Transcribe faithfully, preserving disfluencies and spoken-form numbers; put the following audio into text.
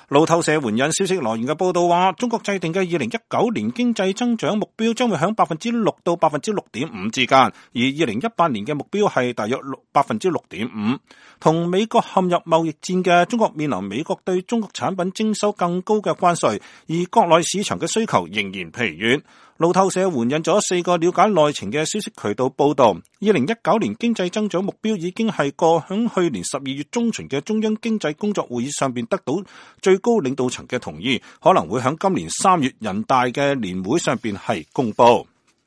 路透社援引消息來源嘅報道話，中國制定嘅二零一九年經濟增長目標將會響百分之六到百分之六點五之間，而二零一八年嘅目標係大約百分之六點五。同美國陷入貿易戰嘅中國面臨美國對中國產品徵收更高嘅關稅，而國內市場嘅需求仍然疲軟。路透社援引咗四個了解內情嘅消息渠道報道，二零一九年經濟增長目標已經係過響去年十二月中旬嘅中央經濟工作會議上邊得到最高領導層嘅同意，可能會響今年三月人大嘅年會上邊係公布。